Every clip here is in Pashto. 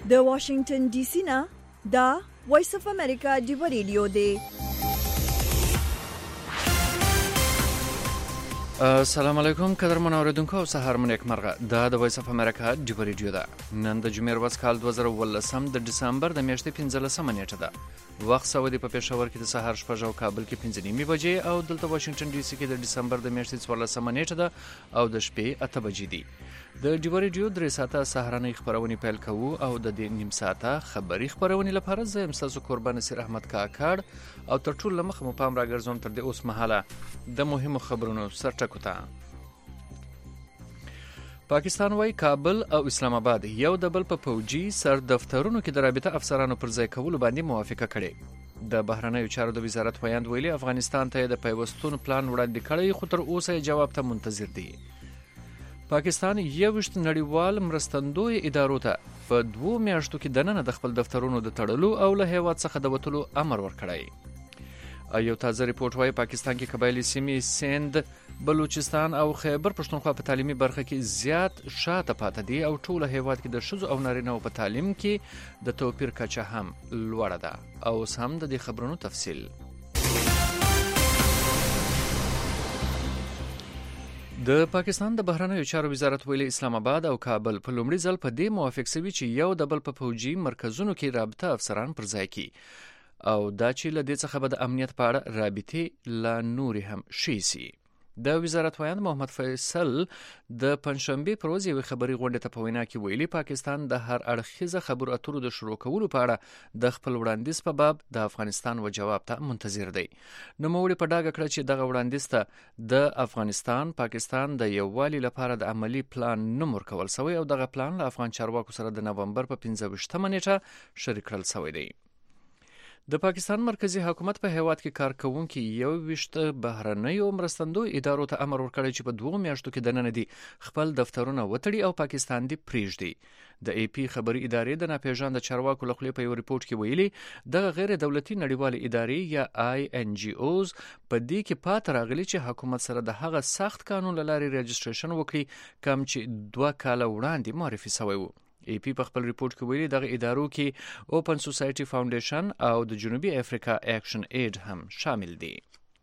د واشنگټن ډي سي نه دا وایس اف امریکا ډیو ریډیو دی. السلام علیکم قدرمن اوریدونکو او سهار مو نیک مرغه. دا د وایس اف امریکا ډیو ریډیو ده. نن د جمعې ورځ کال 2018 د ډسمبر د میاشتې 15 نیټه ده. وخت سعودي په پېښور کې د سهار 6 او کابل کې 5 بجې او دلته واشنگټن ډي سي کې د ډسمبر د میاشتې 14 نیټه ده او د شپې 8 بجې دي. د ډیو ریډیو 3 ساعته سهارنۍ خبرونه پیل کوو او د دې نیم ساعته خبري خبرونه لپاره زه امساسو قربان نصیر احمد کاکړ او تر ټولو مخ مو پام راګرځوم تر دې اوس مهاله د مهمو خبرونو سرټکو ته. پاکستان وايي کابل او اسلام آباد یو د بل په پوجي سر دفترونو کې د رابطه افسرانو پر ځای کولو باندې موافقه کړې. د بهرنیو چارو د وزارت ویاند ویلي افغانستان ته د پیوستون پلان وړاندې کړی خو تر اوسه جواب ته منتظر دی. پاکستان یوشت نړیوال مرستندوی ادارو ته په 2 میاشتو کې دننه د خپل دفترونو د تړلو او له هیواد څخه د وټلو امر ورکړی. یو تازه ریپورت وايي پاکستان کې قبایلی سیمې سند، بلوچستان او خیبر پښتونخوا په تعلیمي برخه کې زیات شاته پاتې دي او ټول هیواد کې د ښځو او نارینه‌و په تعلیم کې د توپیر کچه هم لوړه ده. او هم د دې خبرونو تفصیل. د پاکستان د بهرنیو چارو وزارت ویلي اسلام آباد او کابل په لومړي ځل په دې موافق شوي چې یو د بل په پوجي مرکزونو کې رابطه افسران پر ځای کړي او دا چې له دې څخه به د امنیت په اړه رابطې لا نورې هم ښې سي. د وزارت ویاند محمد فیصل د پنځشنبه پر ورځ یوې خبري غونډې ته په وینا کې ویلي پاکستان د هر اړخیزه خبرو اترو د شروع کولو په اړه د خپل وړاندیز په باب د افغانستان و جواب ته منتظر دی. نوموړي په ډاګه کړه چې دغه وړاندیز ته د افغانستان پاکستان د یووالي لپاره د عملی پلان نوم ورکول شوی او دغه پلان له افغان چارواکو سره د نومبر په 15 نیټه شریک کړل شوی دی. د پاکستان مرکزی حکومت په هیواد کې کارکونکي یو وشت بهرنیو مرستندوی ادارو ته امر ورکړی چې په 2 میاشتو کې دننه دي خپل دفترونه وتړي او پاکستان دی پریږدي. د ای پی خبري ادارې د ناپېژاند چارواکو لخوا په یو ریپورت کې ویلي د غیر دولتي نړیوال ادارې یا آی ان جی اوز په دې کې پات راغلي چې حکومت سره د هغه سخت قانون لاري رجستریشن وکړي کوم چې 2 کاله وړاندې معرفي شوی و. ای پی په خپل ریپورت کې ویلي دغه ادارو کې اوپن سوسایټي فاونډیشن او د جنوبي افریقا اکشن اید هم شامل دي.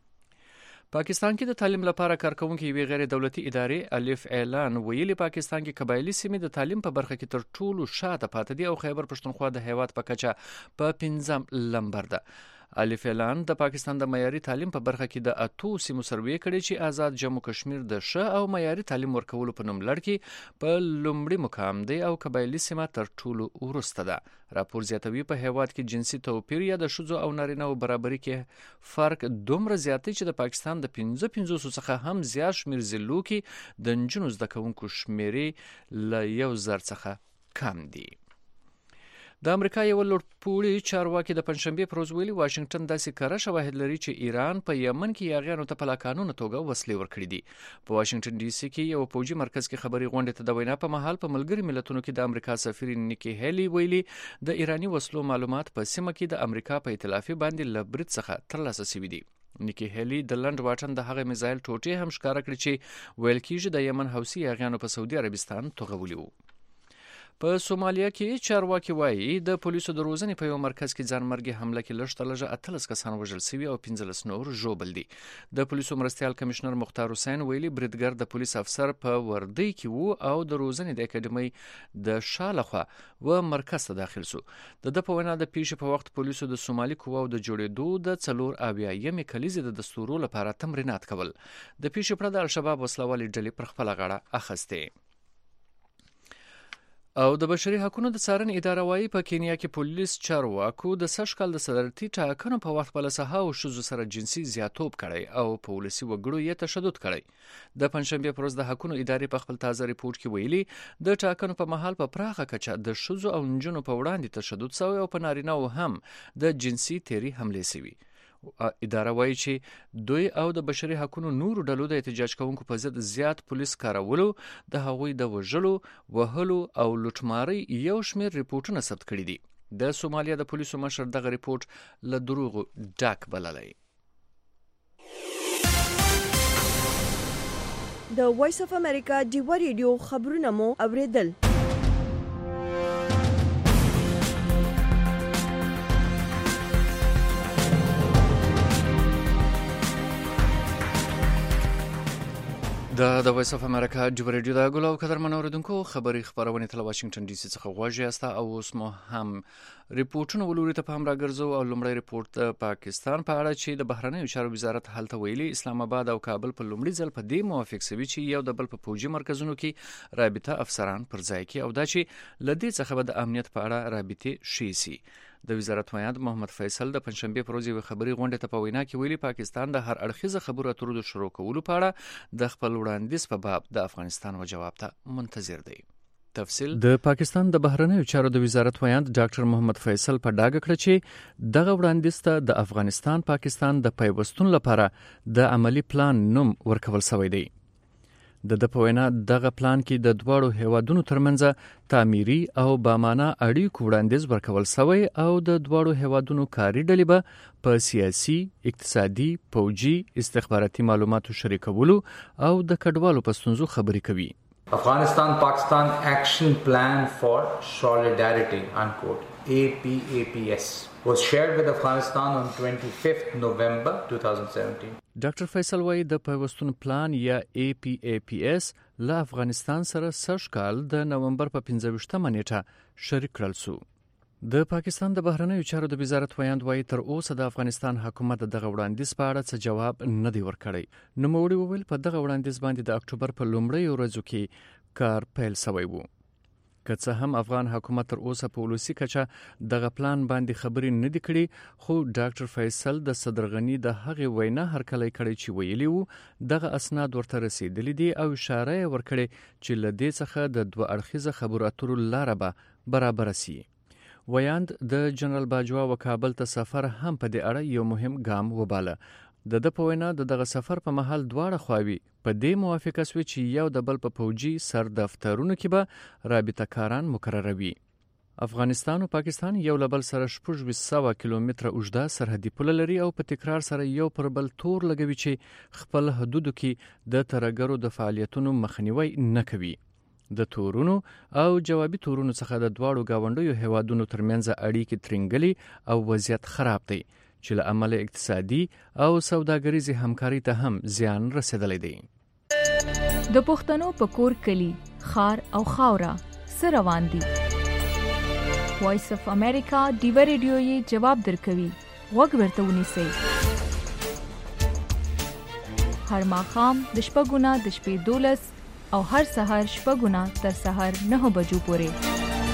پاکستان کې د تعلیم لپاره کارکونکي یوې غیر دولتي ادارې الف اعلان ویلي پاکستان کې قبایلی سیمې د تعلیم په برخه کې تر ټولو شاته پاتې دي او خیبر پښتونخوا د هیواد په کچه په 5 لمبر ده. الف اعلان د پاکستان د معیاري تعلیم په برخه کې د 8 سیمو سروې کړي چې آزاد جمهور کشمیر د ښه او معیاري تعلیم ورکولو په نوم لړ کې په لومړي مقام دی او قبایلی سیمه تر ټولو وروسته ده. راپور زیاتوي په هیواد کې جنسي توپیر یا د ښځو او نارینه‌و برابرۍ کې فرق دومره زیات دی چې د پاکستان د 500 څخه هم زیات شمیر ضلعو کې د نجونو زده کوونکو شمیرې له 1000 څخه کم دي. د امریکا یو لوړپوړي چارواکي د پنځشنبه پر ورځ ویلي واشنگټن داسې کره شواهد لري چې ایران په یمن کې یاغیانو ته په لاقانونه توګه وسلې ورکړي دي. په واشنگټن ډي سي کې یو پوجي مرکز کې خبري غونډې ته د وینا په محل په ملګری ملتونو کې د امریکا سفیر نیکی هیلی ویلي د ایرانی وسلو معلومات په سیمه کې د امریکا په ائتلافي باندې له برید څخه ترلاسه شوي دي. نیکی هیلی د لند واټن د هغه میزایل ټوټې هم ښکاره کړې چې ویل کېږي د یمن حوثي یاغیانو په سعودي عربستان توغولي وو. په سومالیا کې چارواکي وایي د پولیسو د روزنې په یو مرکز کې ځانمرګي حمله کې لږ 18 کسان وژل شوي او 15 نور ژوبل دي. د پولیسو مرستیال کمشنر مختار حسین ویلي بریدګر د پولیس افسر په وردی کې وو او د روزنې د اکیډمۍ د شالخوا و مرکز ته داخل شو. د په وینا د پیښې په وخت پولیسو د سومالي قواو د جوړېدو د 4 کلیزې د دستورو لپاره تمرینات کول. د پیښې پر د الشباب وسلوالې ډلې پر خپل غاړه اخیسته. او د بشري حقوقو د څارنې اداره وايي په کینیا کې پولیس چارواکو د سږ کال د صدارتي ټاکنو په وخت په لسهاو ښځو سره جنسي زیاتوب کړی او په ولسي وګړو یې تشدد کړی. د پنځشنبه پر ورځ د حقوقو ادارې په خپل تازه ریپورت کې ویلي د ټاکنو په محل په پراخه کچه د ښځو او نجونو په وړاندې تشدد شوی او په نارینه‌و هم د جنسي تیری حملې شوي. اداره وایي چې دوی او د بشري حقوقو نورو ډلو د احتجاج کوونکو په ضد زیات پولیس کارولو، د هغوی د وژلو، وهلو او لوټمارۍ یو شمېر ریپورتونه ثبت کړي دي. د سومالیا د پولیسو مشر دغه ریپورت له دروغو ډک بللی. د وایس اف امریکا ډیو ریډیو خبرونه مو اوریدل. د وایس اف امریکا د ریډیو د غلو قدرمن اوریدونکو خبري خبرونه تل واشنگټن ډي سي څخه غواړي استا او اوس مو هم ریپورتونه ولوري ته پام راګرځو او لومړی ریپورت د پاکستان په اړه چې د بهرنیو چارو وزارت هلته ویلي اسلام آباد او کابل په لومړي ځل په دې موافق سوي چې یو د بل په فوجي مرکزونو کې رابطه افسران پر ځای کې او دا چې لدې څخه به د امنیت په اړه رابطه شي سي د وزارت ویاند محمد فیصل د پنځشنبه پر ورځ خبري غونډه ته په وینا کې ویلي پاکستان د هر اړخیزه خبرو اترو د شروع کولو په اړه د خپل وړاندیز په باب د افغانستان و جواب ته منتظر دی. تفصیل د پاکستان د بهرنیو چارو د وزارت ویاند ډاکټر محمد فیصل په ډاګه کړ چې دغه وړاندیز ته د افغانستان پاکستان د پیوستون لپاره د عملی پلان نوم ورکول شوی دی. د په وینا دغه پلان کې د دوړو هیوادونو ترمنځ تعمیري او بامانه اړیکو وړاندیز ورکول شوی او د دوړو هیوادونو کاري ډلې به په سیاسي، اقتصادي، فوجي، استخباراتي معلوماتو شریکولو او د کډوالو په ستونزو خبرې کوي. Afghanistan-Pakistan Action Plan for Solidarity (APAPS) was shared with Afghanistan on 25th November 2017. ډاکټر فیصل وايي د پیوستون پلان یا APAPS له افغانستان سره سږ کال د نومبر په 15مه نیټه شریک کړل شو. د پاکستان د بهرنیو چارو د وزارت ویاند وايي تر اوسه د افغانستان حکومت دغه وړاندیز په اړه څه جواب نه دی ورکړی. نوموړي وویل په دغه وړاندیز باندې د اکتوبر په لومړۍ ورځو کې کار پیل شوی وو. که څه هم افغان حکومت تر اوسه په ولسی کچه دغه پلان باندې خبرې نه دي کړې خو ډاکټر فیصل د صدرغنی د هغې وینا هرکلی کړی چې ویلي وو دغه اسناد ورته رسیدلی دي او اشاره ورکړي چې لدې څخه د دوه اړخیزه خبرو اترو لاره به برابر سي. ویاند د جنرال باجوا و کابل ته سفر هم په دې اړه یو مهم ګام وباله. د په وینا دغه سفر په محل دواړه خواوي په دې موافقه شوې چې یو د بل په فوجي سر دفترونو کې به رابطه کاران مقرروي. افغانستان او پاکستان یو له بل سره 600 کیلومتره اوږده سرحدي پوله لري او په تکرار سره یو پر بل تور لګوي چې خپل حدودو کې د ترهګرو د فعالیتونو مخنیوي نه کوي. د تورونو او جوابي تورونو څخه د دواړو گاونډیو هیوادونو ترمنځ اړیکې ترنګلي او وضعیت خراب دی چې له عمله اقتصادي او سوداګریزي همکاري ته هم زیان رسیدلی دی. د پښتنو په کور کلی خار او خاورا سره روان دي. وایس اف امریکا دیو ریډیو یې جواب درکوي. وګ ورته ونیسئ. هر ماښام د شپږونه د شپې 12 او هر سحر شپږونه تر سحر 9 بجو پورې.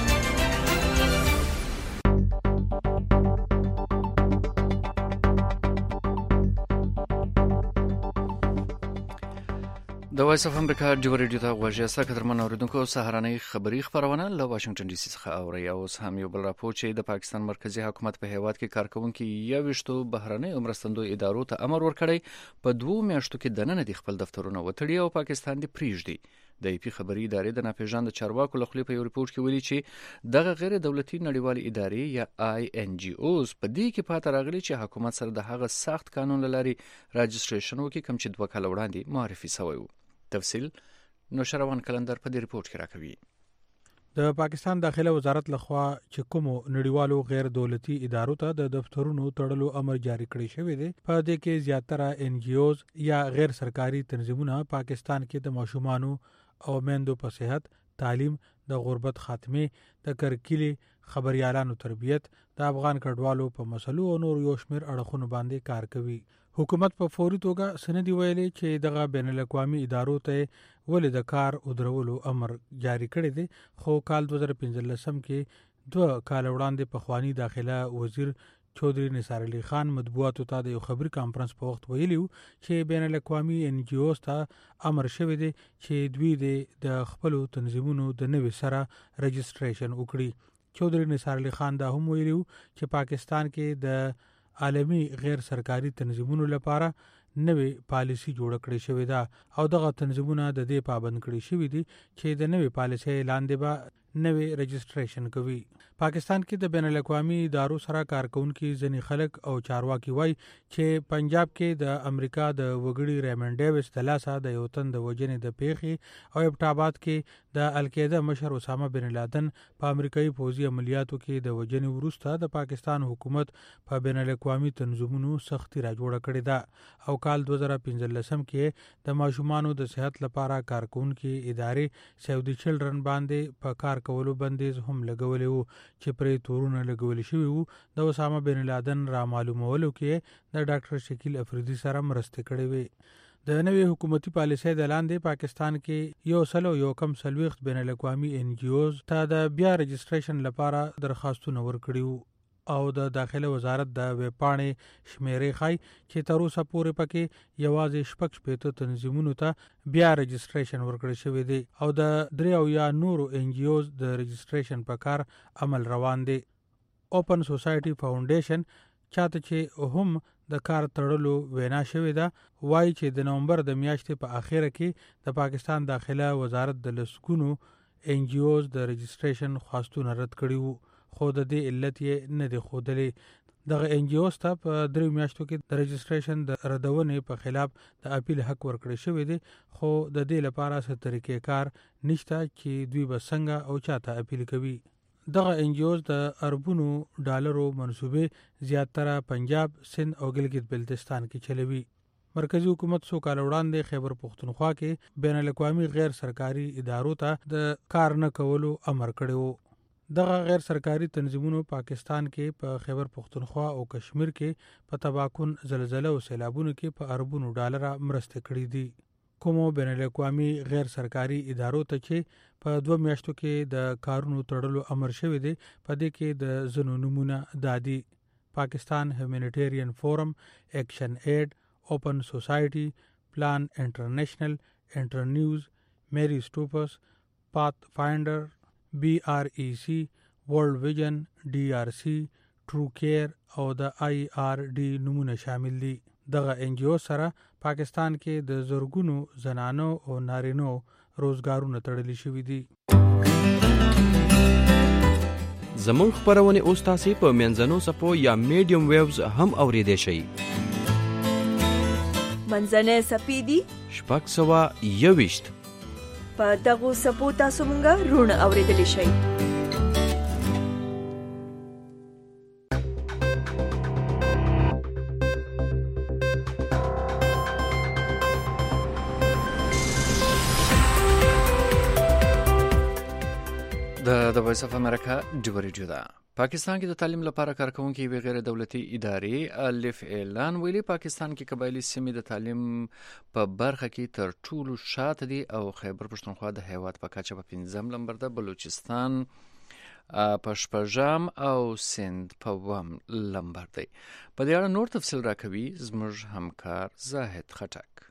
د وایس اف امریکا د ریډیو ته غوږی استا قدرمن اوریدونکو سهارنۍ خبری خبرونه له واشنگټن ډي سي څخه اوري. اوس هم یو بل راپور چې د پاکستان مرکزی حکومت په هیواد کې کارکونکو یوشتو بهرنۍ عمرستندو ادارو ته امر ورکړی په 2 میاشتو کې دننه د خپل دفترونه وتړي او پاکستان دی پریږدي. د ای پی خبري ادارې د ناپېژاند چارواکو لخوا په یو ریپورت کې ویلي چې دغه غیر دولتي نړیوال ادارې یا INGOs په دې کې پاتې راغلي چې حکومت سره د هغه سخت قانون لري راجستریشن وکړي کوم چې 2 کال وړاندې معرفي شوی و. تفصیل نوشروان کلندر په دې ریپورت کې راکوي. د پاکستان داخله وزارت لخوا چې کوم نړیوالو غیر دولتي ادارو ته د دفترونو تړلو امر جاری کړی شوی دی په دې کې زیاتره NGOs یا غیر سرکاري تنظیمونه پاکستان کې د ماشومانو او میندو په صحت، تعلیم، د غربت خاتمه، د کرکیلي خبريالانو تربیت، د افغان کډوالو په مسلو او نور یو شمېر اړخونو باندې کار کوي. حکومت په فوري توګه سندي ویلي چې دغه بین الاقوامي ادارو ته ولې د کار او درولو امر جاری کړی دی خو کال 2015 کې 2 کال وړاندې په خواني داخله وزیر چودري نثار علي خان مطبوعاتو ته د یو خبري کانفرنس په وخت ویلي چې بین الاقوامي NGOs ته امر شوی دی چې دوی د خپل تنظیمونو د نوې سره رجستریشن وکړي. چودري نثار علي خان دا هم ویلي چې پاکستان کې د عالمي غیر سرکاري تنظیمونو لپاره نوې پالیسی جوړ کړې شوې ده او دغه تنظیمونه د دې پابند کړي شوې دي چې د نوې پالیسۍ لاندې به نوې رجسټریشن کوي. پاکستان کې د بین الاقوامي ادارو سره کارکونکي ځینې خلک او چارواکي وایي چې پنجاب کې د امریکا د وګړي ریمن ډیویس د لاسه د یو تن د وژنې د پیښې او ابټاباد کې د القاعده مشر اسامه بن لادن په امریکایي پوځي عملیاتو کې د وژنې وروسته د پاکستان حکومت په بین الاقوامي تنظیمونو سختي راجوړه کړې ده او کال 2015 کې د ماشومانو د صحت لپاره کارکونکي ادارې سیو دی چلډرن باندې په کار کولو بندیز هم لګولې وو چې پرې تورونه لګول شوي وو. د اسامه بن لادن را معلومولو کې د ډاکټر شکیل افریدي سره مرسته کړې وې. د نوې حکومتي پالیسۍ د لاندې پاکستان کې 140 بین الاقوامي NGOs ته د بیا رجسټریشن لپاره درخواستونه ورکړي وو او د داخله وزارت د ویب پاڼې شمیرې ښایي چې تر اوسه پورې پکې یوازې 45 تنظیمونو ته بیا رجسټریشن ورکړل شوی دی او د 3 نورو NGOs د رجسټریشن په کار عمل روان دی. اوپن سوسایټي فاونډیشن چاته چې هم د کار تړلو وینا شوې ده وایي چې د نومبر د میاشتې په اخیره کې د پاکستان داخله وزارت د لسګونو NGOs د رجسټریشن خواستونه رد کړي وو خو د دې علت یې نه دی ښودلی. دغه NGOs ته په 3 میاشتو کې د رجسټریشن د ردونې په خلاف د اپیل حق ورکړی شوی دی خو د دې لپاره څه طریقې کار نشته چې دوی به څنګه او چاته اپیل کوي. دغه NGOs د اربونو ډالرو منصوبې زیاتره پنجاب، سند او ګلګت بلتستان کې چلوي. مرکزی حکومت څو کال وړاندې خیبر پختونخوا کې بین الاقوامي غیر سرکاري ادارو ته د کار نه کولو امر کړی وو. دغه غیر سرکاري تنظیمونو پاکستان کې په خیبر پختونخوا او کشمیر کې په تباکن زلزلہ او سیلابونو کې په اربونو ډالر مرسته کړې دي. کومو بین الاقوامي غیر سرکاري ادارو ته چې په 2 میاشتو کې د کارونو تړلو امر شوی دی په دې کې د زنو نمونه دادي: پاکستان هیومانیټیرین فورم، ایکشن ایډ، اوپن سوسایټي، پلان انټرنیشنل، انټرنیوز، میری سټوپس، پات فایندر، BREC، ورلد ویژن، DRC، ټرو کیر او د IRD نمونه شامل دي. دغه NGO سره پاکستان کې د زرګونو زنانو او نارینو روزګارونه تړلي شوي دي. زموږ خپرونه اوس تاسو په منځنو سپو یا میډیم ویوز هم اوریدئ شئ. منځنۍ سپې دي 621 په دغو سپو تاسو مونږه رونه اوریدلی شئ. د وایس اف امریکا ډیو ریډیو ده. پاکستان کې د تعلیم لپاره کارکونکي وی غیر دولتي ادارې الف اعلان ویلي پاکستان کې قبایلی سیمې د تعلیم په برخه کې تر ټولو شاته دي او خیبر پښتونخوا د هیواد په کچه په 5م نمبر ده، بلوچستان په 8م او سند په 1م نمبر دی. په دې اړه نور تفصیل راکوي زموږ همکار زاهد خټک.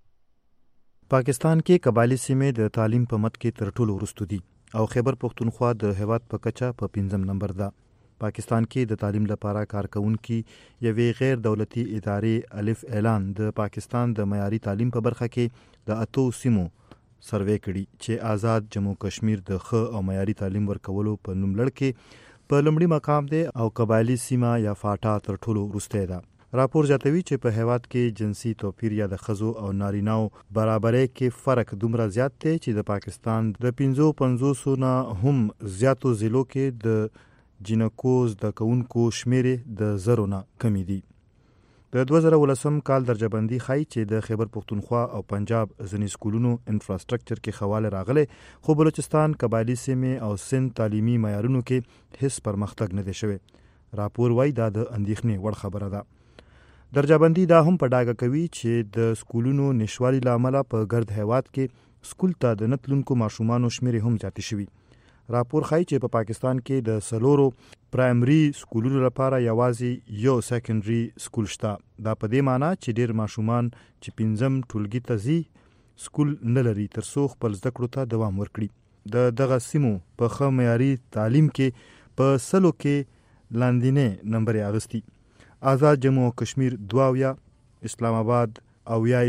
پاکستان کې قبایلی سیمې د تعلیم په مت کې تر ټولو وروسته دي او خیبر پختونخوا د هیواد په کچه په 5م نمبر ده. پاکستان کې د تعلیم لپاره کارکونکي یوې غیر دولتي ادارې الف اعلان د پاکستان د معیاري تعلیم په برخه کې د 8 سیمو سروې کړي چې آزاد جموں کشمیر د ښه او معیاري تعلیم ورکولو په نوملړ کې په لومړي مقام دی او قبایلی سیمه یا فاټا تر ټولو وروسته ده. راپور زیاتوي چې په هیواد کې جنسي توپیر یا د ښځو او نارینه‌و برابرۍ کې فرق دومره زیات دی چې د پاکستان د 55 نه هم زیاتو ضلعو کې د جنکو زده کوونکو شمېرې د 0 نه کمی دي. د 2018 کال درجه بندي ښایي چې د خیبر پختونخوا او پنجاب ځینې سکولونو انفراستراکچر کې خواله راغلی خو بلوچستان، قبایلی سیمې او سند تعلیمي معیارونو کې هیڅ پرمختګ نه دی شوی. راپور وایي دا د اندېښنې وړ خبره ده. درجه بندي دا هم په ډاګه کوي چې د سکولونو نشوالي لامل په ګرد هیواد کې سکول ته د نتلونکو ماشومانو شمېر هم زیات شوی. راپور ښایي چې په پاکستان کې د سلورو پرایمري سکولونو لپاره یوازې یو سیکنډري سکول شته. دا په دې معنی چې ډېر ماشومان چې 5م ټولګي ته ځي سکول نه لري تر څو خپل زده کړو ته دوام ورکړي. د دغه سیمو په ښه معیاري تعلیم کې په 100 کې لاندینی نمبر اغستی. آزاد جموں و کشمیر 22، اسلام آباد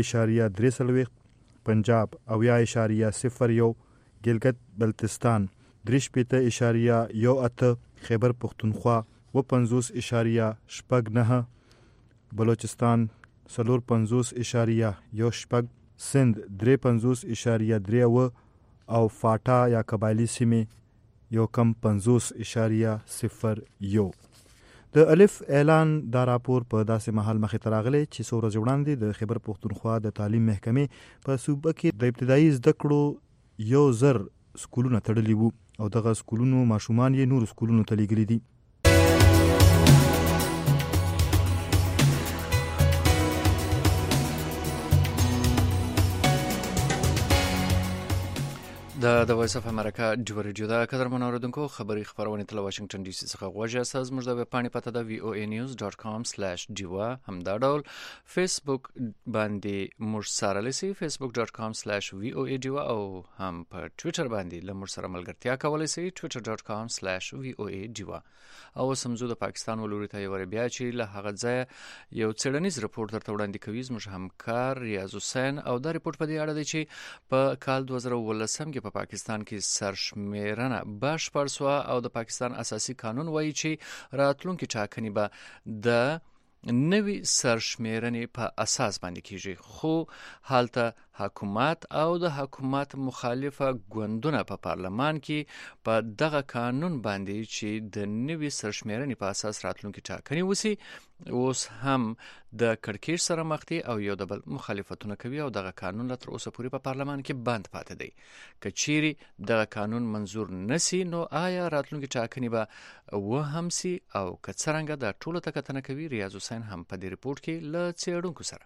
0.43، پنجاب 0.01، گلگت بلتستان 53.18، خیبر پختونخوا 50.09، بلوچستان 54.18، سند 53.3 او فاټا یا قبایلی سیمې 50.01. د الف اعلان دا راپور په داسې مهال مخې ته راغلی چې څو ورځې وړاندې د خیبر پختونخوا د تعلیم محکمې په صوبه کې د ابتدایي زده کړو 1,000 سکولونه تړلي وو او دغه سکولونو ماشومان یې نور سکولونو ته لیږلي دي. د وایس اف امریکا ډیو ریډیو دا قدرمن اوریدونکو خبری خبرونه تل واشنگټن ډي سي څخه غوښه اساس موږ د پاڼې پته د voanews.com/diwa همدا ډول فیسبوک باندې موږ سره لسی facebook.com/voadiwa او هم په ټوئیټر باندې لمر سره ملګرتیا کولای شئ twitter.com/voadiwa. او سمزو د پاکستان ولوري ته یو بیا چې له هغه ځای یو څېړنیز رپورټ درته وړاندې کوي زموږ همکار ریاض حسین او دا رپورټ په دې اړه دی چې په کال 2018 کې په پاکستان کې سرشمیرنه بشپړ شوه او د پاکستان اساسي قانون وایي چې راتلونکي ټاکنې به د نوی سرشمیرنې په اساس باندې کیږي، خو حالته حکومت او د حکومت مخالفه ګوندونه په پارلمان کې په دغه قانون باندې چې د نوی سرشمیرنې په اساس راتلونکي ټاکنې وسی اوس هم د کړکېچ سره مخ دي او یو د بل مخالفتونه کوي او دغه قانون لا تر اوسه پورې په پارلمان کې بند پاتې دی. که چیرې دغه قانون منظور نسی نو آیا راتلونکي ټاکنې به و هم سي او که څرنګه د ټولو ته کتنه کوي. ریاض حسین هم په دې رپورټ کې له څېړونکو سره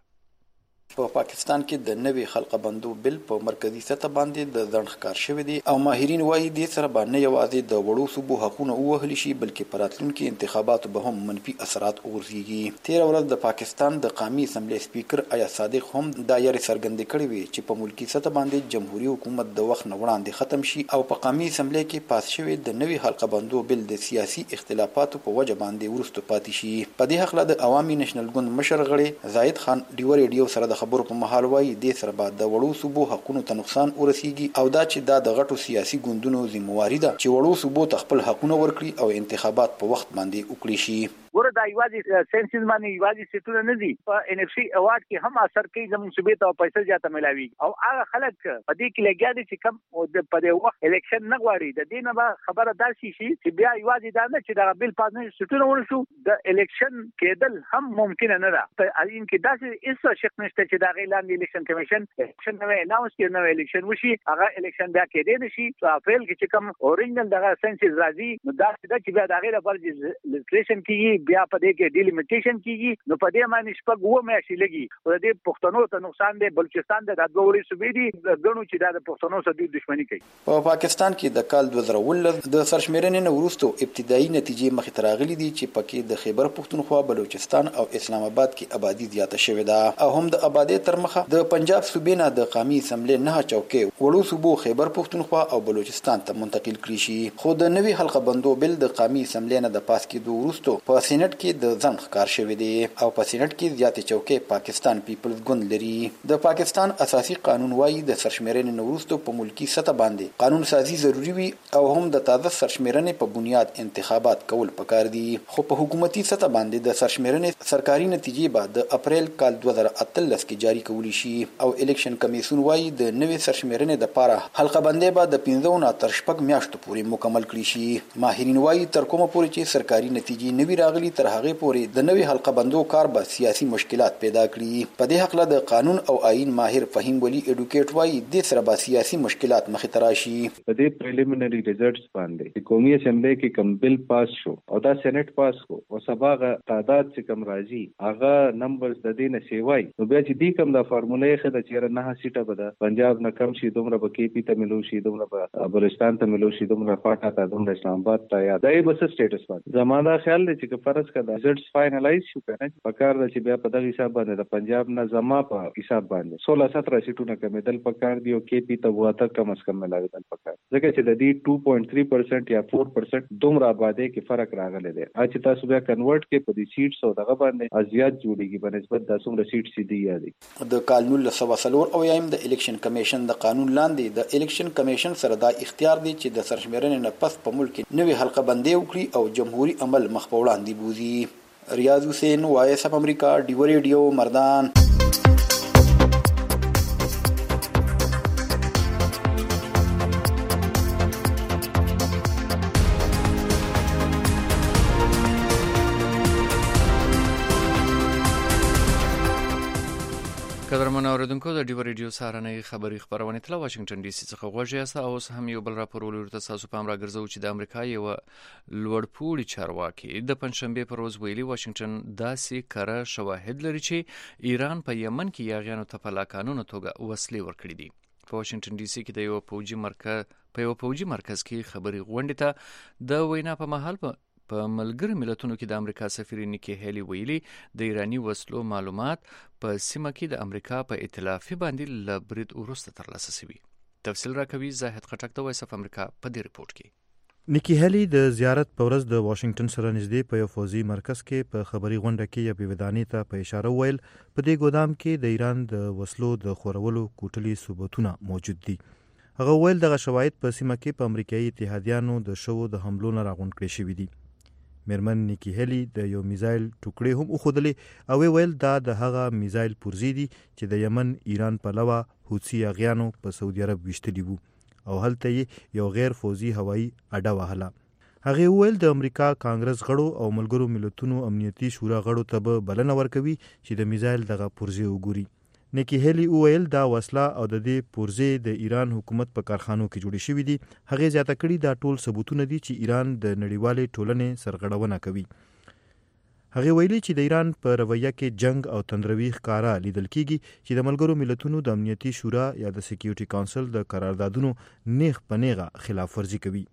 په پاکستان کې د نوي خلقه بندو بل په مرکزی سطح باندې د ځنډ ښکار شوی دی او ماهرین وایي دې سره باندې یوازې د وړو صوبو حقونه ووهل شي بلکې په راتلونکي انتخاباتو به هم منفي اثرات وغورځيږي. 13 ورځ د پاکستان د قومي اسمبلی سپیکر آیا صادق هم دا یې څرګندې کړې وي چې په ملکی سطح باندې جمهوریت حکومت د وخت نه وړاندې ختم شي او په قومي اسمبلی کې پاس شوی د نوي خلقه بندو بل د سیاسي اختلافاتو په وجه باندې ورستو پاتې شي. په دې حق له د عوامي نېشنل ګوند مشر غړي زاید خان ډیو ریډیو سره د خبرو په مهال وایي دې سره بعد د وړو صوبو حقونو ته نقصان ورسیږي او دا چې دا د غټو سیاسي ګوندونو ذمہواری ده چې وړو صوبو ته خپل حقونه ورکړي او انتخابات په وخت باندې وکړي شي. ګوره دا یوازې سنسز باندې یوازې سیټونه نه دي، په ان اف سی اوارد کې هم اثر کوي زموږ صوبې ته پیسې زیاته ملاوي او هغه خلک په دې کې لګیا دي چې کم په دې وخت الیکشن نه غواړي. د دې نه به خبره داسي شي چې بیا یوازې دا نه چې دا بل پاس نه سیټونه ونشو د الیکشن کېدل هم ممکن نه ده. په ان کې داسې هیڅ شک نشته چې دا غیلان الیکشن کمیشن الیکشن نه اناونس کړي نو الیکشن وشي هغه الیکشن بیا کېدې نشي. په اپریل کې چې کم اورینجنل دغه سنسز راځي نو دا چې بیا دا غیره پر لیجسلیشن کیږي بیا په دې کې ډیلیمیټیشن کیږي نو په دې باندې شپږ و میاشتې لګي او دې پښتنو ته نقصان دی. بلوچستان د دوه وړي صوبې دي غنو چې دا د پښتنو سره د دښمنی کوي. په پاکستان کې د کال 2019 د سرشمیرنې نه وروسته ابتدایي نتیجې مخې ته راغلي دي چې پکې د خیبر پختونخوا، بلوچستان او اسلام آباد کې آبادی زیاته شوې ده او هم د آبادی تر مخه د پنجاب صوبې نه د قومي اسمبلی نه چوکۍ وړو صوبو خیبر پختونخوا او بلوچستان ته منتقل کړي شي. خو د نوي حلقه بندو بل د قومي اسمبلی نه د پاس کېدو وروسته په سېنات کې د ځنډ ښکار شوی دی او په سېنات کې زیاتې چوکۍ پاکستان پیپلز ګوند لري. د پاکستان اساسي قانون وايي د سرشمیرنې نه وروسته په ملکی سطح باندې قانون سازي ضروری وي او هم د تازه سرشمیرنې په بنیاد انتخابات کول پکار دي. خو په حکومتي سطح باندې د سرشمیرنې سرکاري نتیجې به د اپریل کال 2018 کې جاری کولی شي او الیکشن کمیسیون وايي د نوې سرشمیرنې د لپاره حلقه بندي به د 15 نه تر 6 میاشتو پورې مکمل کړي شي. ماهرین وايي تر کومه پورې چې سرکاري نتیجې نوي راغلي تر هغه پورې د نوې حلقه بندو کار به سیاسي مشکلات پیدا کړي. په دې حق له د قانون او آئین ماهر فهیم ولی اډوکیټ وايي د سره به سیاسي مشکلات مخې ته راشي. په دې پریلیمینری ریزلټس باندې قومي اسمبلی کې کوم بل پاس شو او دا سېنات پاس کو او سباغه تعداد چې کم راځي هغه نمبرز د دې نه سیوای نو بیا چې دې کوم د فارمولې خده چې نه سیټه بده پنجاب نه کم شي دومره به کې پی ته ملو شي دومره به بلوچستان ته ملو شي دومره فاټا ته دومره اسلام آباد ته یا دای بس سټیټس باندې زماده خیال دی چې فرض کړه ریزلټس فائنلایز شو کنه په کار د چې بیا په دغه حساب باندې د پنجاب نه زما په حساب باندې 16-17 سیټونه کمیدل پکار دی او کې پی ته واته کم از کم ملاویدل پکار ځکه چې د دې 2.3% یا 4% دومره آبادی کې فرق راغلی دی چې تاسو بیا کنورټ کې په دې سیټس او دغه باندې ازیات جوړیږي په نسبت د څومره سیټس دي یادي د قانون له سواسلور او یم د الیکشن کمیشن د قانون لاندې د الیکشن کمیشن سره دا اختیار دی چې د سرشمیرنې نه پس په ملک نوې حلقه بندي وکړي او جمهوریت عمل مخ په وړاندې بوزي ریاض حسین وایس اف امریکا ډیو ریډیو مردان قدرمن اوریدونکو د ډیو ریډیو سهارنۍ خبری خبرونه تل واشنگټن ډي سي څخه غوږی یاست او اوس هم یو بل راپور ولرته تاسو په امر راګرځو چې د امریکا یو لوړپوړي چارواکي د پنځشنبه پر ورځ ویلي واشنگټن داسې کره شواهد لري چې ایران په یمن کې یاغیانو ته په لاقانونه توګه وسلې ورکړي دي په واشنگټن ډي سي کې د یو پوجي مرکز کې خبري غونډه ته د وینا په محل په ملګری ملتونو کې د امریکا سفیر نیکی هیلی ویلي د ایرانی وسلو معلومات په سیمه کې د امریکا په ائتلافي باندې لبرید ورسته ترلاسه شوی. تفصیل راکوي زاهد خټک د وایس اف امریکا په دې ریپورت کې. نیکی هیلی د زیارت په ورځ د واشنگټن سره نږدې په یو فوزي مرکز کې په خبري غونډه کې یو ودانۍ ته په اشاره ویل په دې ګودام کې د ایران د وسلو د خورولو کوټلي ثبوتونه موجود دي. هغه ویل دغه شواهد په سیمه کې په امریکایي اتحادیانو د شوو د حملو نه راغونډ کړي شوي دي. میرمن نیکی هیلی د یو میزایل ټوکړې هم وښودلې او ویل دا د هغه میزایل پرزې دي چې د یمن ایران په لوا حوثي اغیانو په سعودي عرب وشتلي وو او هلته یو غیر فوزي هوایي اډه وهله. هغه ویل د امریکا کانګرس غړو او ملګرو ملتونو امنیتي شورا غړو ته به بلنه ورکوي چې د میزایل دغه پرزې وګوري. نیکی هیلی ویل دا وسله او د دې پرزې د ایران حکومت په کارخانو کې جوړې شوې دي. هغه زیاته کړي دا ټول ثبوتونه دي چې ایران د نړیوالې ټولنې سرغړونه کوي. هغه ویلي چې د ایران په رویه کې جنگ او تندروي ښکارا لیدل کیږي چې د ملګرو ملتونو د امنیتي شورا یا د سکیورټي کونسل د قراردادونو نیغ په نیغه خلاف ورزي کوي.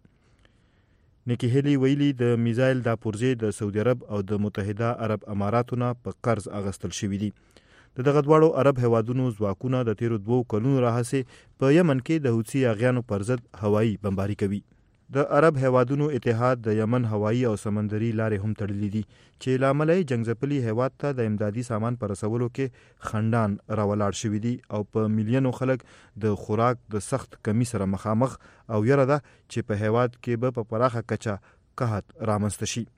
نیکی هیلی ویلي د میزایل دا پرزې د سعودي عرب او د متحده عرب اماراتو نه په قرض اغستل شوي دي. دغه دواړو عرب هوادونو ځواکونه د تیرو 2 کلونو راهیسې په یمن کې د حوثي اغیانو پر ضد هوایي بمباري کوي. د عرب هوادونو اتحاد د یمن هوایي او سمندري لارې هم تړلې دي چې لامل یې جنگځپلي هواد ته د امدادي سامان پر رسولو کې خندان راولاړ شوي دي او په میلیونو خلک د خوراک د سخت کمی سره مخامخ او یره ده چې په هواد کې به په پراخه کچه قحط رامنځته شي.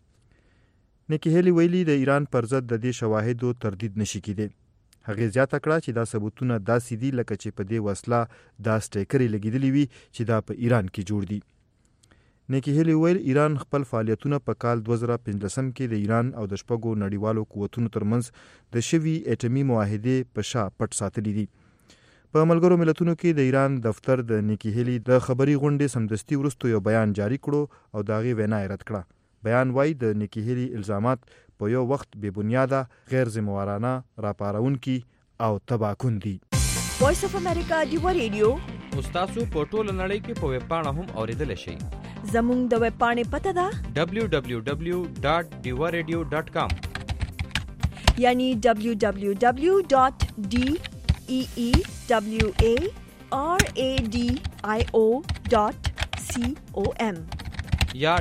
نیکی هیلی ویلي د ایران پر ضد د دې شواهدو تردید نشي کېدی. هغه زیاته کړه چې دا ثبوتونه داسې دي لکه چې په دې وسله دا سټیکرې لګېدلې وي چې دا په ایران کې جوړ دي. نیکی هیلی ویل ایران خپل فعالیتونه په کال 2015 کې د ایران او د شپږو نړیوالو قوتونو ترمنځ د شوي اټومي معاهدې په شا پټ ساتلي دي. په ملګرو ملتونو کې د ایران دفتر د نیکی هیلی د خبري غونډې سمدستي وروسته یو بیان جاری کړو او دا غي وینا رد کړه. بیان وای د نیکی هیلی الزامات په یو وخت بے بنیاده غیر ذمہوارانه راپارونکي او تباکون دي. وایس اف امریکا ډیو ریډیو تاسو په ټوله نړۍ کې په ویب پاڼه هم اوریدل شئ. زموږ د ویب پاڼې پته ده www.diwaradio.com یعنی www.deewaradio.com या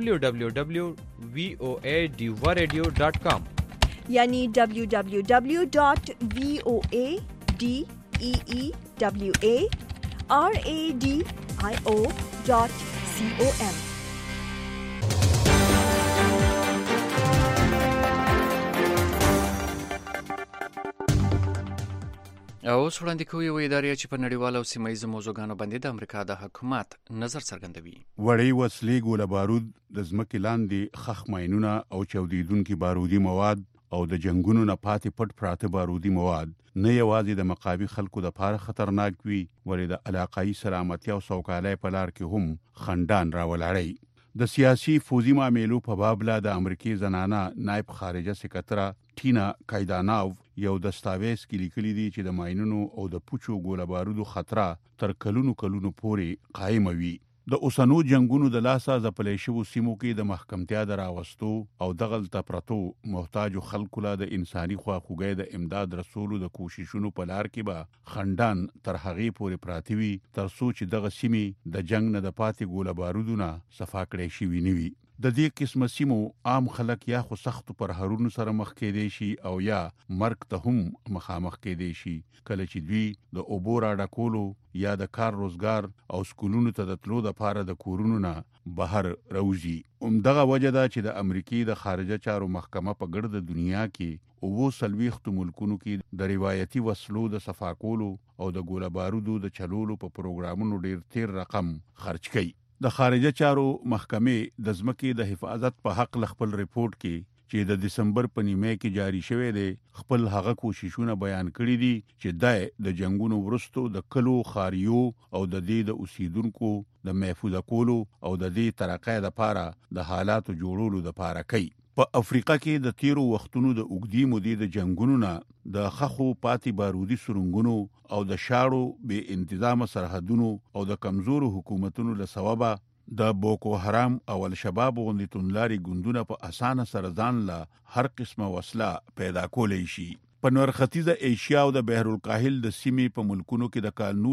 www.voadiwaradio.com یعنی www.voadiwaradio.com. او وړاندې کوي یو ادارې چې په نړیوالو او سیمایي موضوعګانو باندې د امریکا د حکومت نظر څرګندوي. وړې وسلې ګوله بارود د ځمکې لاندې خښ ماینونه او چاودیدونکي بارودي مواد او د جنگونو نه پاتې پټ پراته بارودي مواد نه یوازې د مقابل خلکو د پاره خطرناک وي ولې د علاقايي سلامتي او سوکالۍ په لار کې هم خندان راولاړي. د سیاسي فوزي معاملو په باب لا د امریکای زنانه نائب خارجه سکرټره ټینا کایداناو یو دستاویز کې لیکلي دي چې د ماینونو او د پوچو ګوله بارودو خطر تر کلونو پورې قائم وي. د اوسنو جنگونو د لاسه ځپلې شوو سیمو کې د محکمتیا د راوستو او دغلته پرتو محتاجو خلکو له د انساني خواخوږۍ د امداد رسولو د کوششونو په لار کې به خندان تر هغې پورې پراته وي تر څو چې دغه سیمې د جنگ نه د پاتې ګوله بارودونه صفا کړې شوي نه وي. د دې قسمه سیمو عام خلک یا خو سختو پرهرونو سره مخ کېدی شي او یا مرګ ته هم مخامخ کېدی شي کله چې دوی د اوبو راډکولو یا د کار روزګار او سکولونو ته د تلو دپاره د کورونو نه بهر راوځي. همدغه وجه ده چې د امریکې د خارجه چارو محکمه په ګرد دنیا کې 40 ملکونو کې د روایتي وسلو د صفا کولو او د ګوله بارودو د چلولو په پروګرامونو ډیر تیر رقم خرج کړي. د خارجه چارو محکمې د ځمکې د حفاظت په حق خپل ریپورت کې چې د دسمبر په نیمه کې جاری شوی دی خپل هغه کوششونه بیان کړي دي چې د جنگونو وروسته د کلو خاریو او د دې د اوسیدونکو د محفوظ کولو او د دې ترقې لپاره د حالاتو جوړولو لپاره کوي. په افریقا کې د تیرو وختونو د اوږدې مودې د جنگونو نه د خخو پاتې بارودي سرنګونو او د شاړو بې انتظامه سرحدونو او د کمزورو حکومتونو له سببه د بوکو حرام او الشباب غوندې توندلاري ګوندونه په اسانه سره ځان له هر قسمه وسله پیدا کولی شي. په نور ختیځه ایشیا او د بحر الکاهل د سیمې په ملکونو کې د کال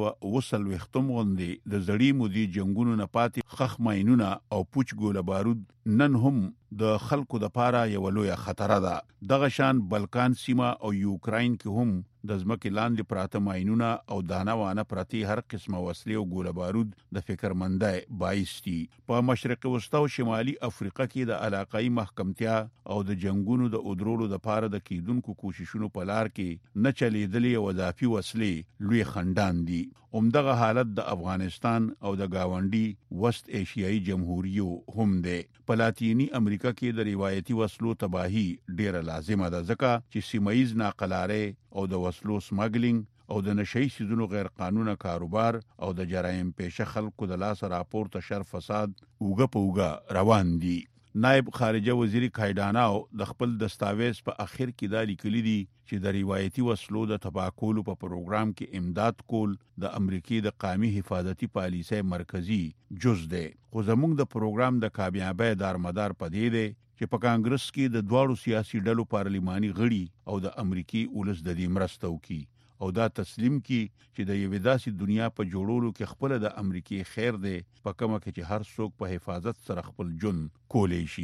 1940 غوندې د زړې مودې جنگونو نه پاتې خخ ماینونه او پوچ ګوله بارود نن هم د خلکو د پاره یو لوی خطر ده. دغه شان بلکان سیمه او یوکراین کې هم د ځمکې لاندې پراته ماینونه او دانه وانه پرتی هر قسمه وسلې او ګوله بارود د فکرمندۍ باعث دي. په مشرق وسطا او شمالي افریقا کې د علاقائی محکمتیا او د جنگونو د ادرولو د پاره د کیدونکو کوششونو په لار کې نه چلیدلې او اضافي وسلې لوی خندان دي. همدغه حالت د افغانستان او د گاونډي وست ایشیایي جمهوریو هم دی. په لاتینی امریکا کې د روایتي وسلو تباہي ډیره لازمه ده ځکه چې سیمایي ناقلاره او د وسلو سمګلینګ او د نشئی سیزونو غیر قانونه کاروبار او د جرایم پیشه خلکو د لاس راپورته شر فساد اوګه په اوګه روان دي. نائب خارجه وزیر کایډاناو د خپل دستاویز په اخر کې دا لیکلي دي چې د روایتي وسلو د تباکولو په پروګرام کې امداد کول د امریکای د قومي حفاظتي پالیسۍ مرکزی جز دی. خو زموږ د پروګرام د کامیابی دارمدار پدې دی چې په کانګرس کې د دواړو سیاسي ډلو پارلماني غړي او د امریکای ولس د دې مرسته وکړي او دا تسلیم کی چې د یوې داسې دنیا په جوړولو کې خپل د امریکای خیر دی په کومه کې چې هر څوک په حفاظت سره خپل جون کولی شي.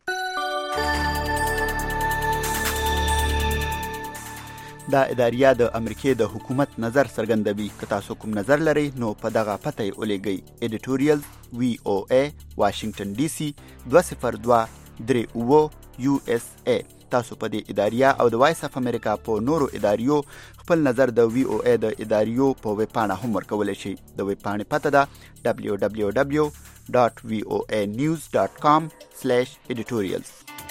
دا اداریه د امریکای د حکومت نظر څرګندوي. که تاسو کوم نظر لرئ نو په دغه پته یې ولېږئ. ایډیټوریال VOA واشنگټن DC 20238 USA. تاسو په دې اداریه او د وایس اف امریکا په نورو اداریو خپل نظر د VOA د اداریو په ویب پاڼه هم ورکولی شئ. د ویب پاڼې پته ده www.voanews.com/editorials.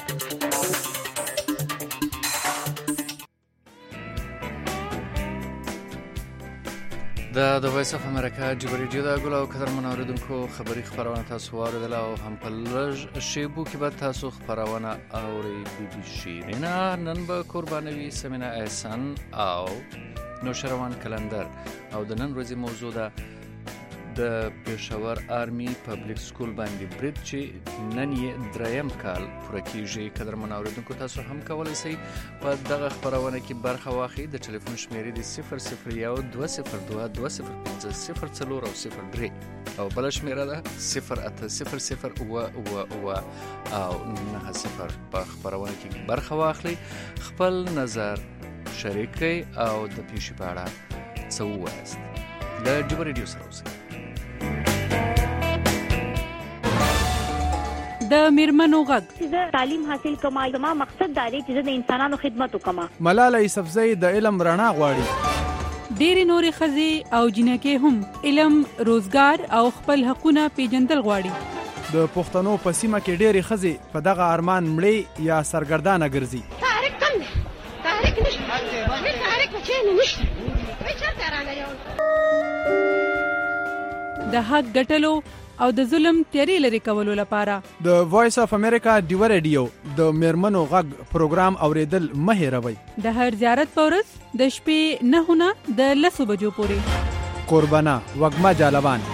د وایس اف امریکا جبر ریډیو د ګل او قدر منوریدونکو خبری خبرونه تاسو واردل او هم په لږ شیبو کې به تاسو خبرونه اوري د شیرینا نن به قربانوي سمینا احسان او نوشروان کلندر او د نن ورځې موضوع ده د پېښور آرمي پبلک سکول باندې برید چې نن یې دریم کال پوره کیږي. قدر منوریدونکو تاسو هم کولی شئ په دغه خبرونه کې برخه واخلئ. د ټلیفون شمیرې د 001 202 205 04 او 03 او بل شمیره ده 0800 او 90 په خبرونه کې برخه واخلئ. خپل نظر شریک کړئ او د پیښې په اړه څه ووایاست. د جبر ریډیو سره اوسئ. د میرمنو غږ زه تعلیم حاصل کوم. زما مقصد دا دی چې زه د انسانانو خدمت وکم. ملاله یوسفزۍ د علم رڼا غواړي. ډېرې نورې ښځې او جنکې هم علم، روزګار او خپل حقونه پیژندل غواړي. د پښتنو په سیمه کې ډېرې ښځې په دغه ارمان مړې یا سرګردانه ګرځي. تحریک کم دی، تحریک نشته، تحریک بچی نشته، چرته راغلی د حق ګټلو او د ظلم تیری لري کولو لپاره د وایس اف امریکا ډیو ریډیو د میرمنو غږ پروګرام اوریدل مه هېروئ. د هر زیارت په ورځ د شپې 9 نه د 10 بجو پورې. قربانه وږمه جالبان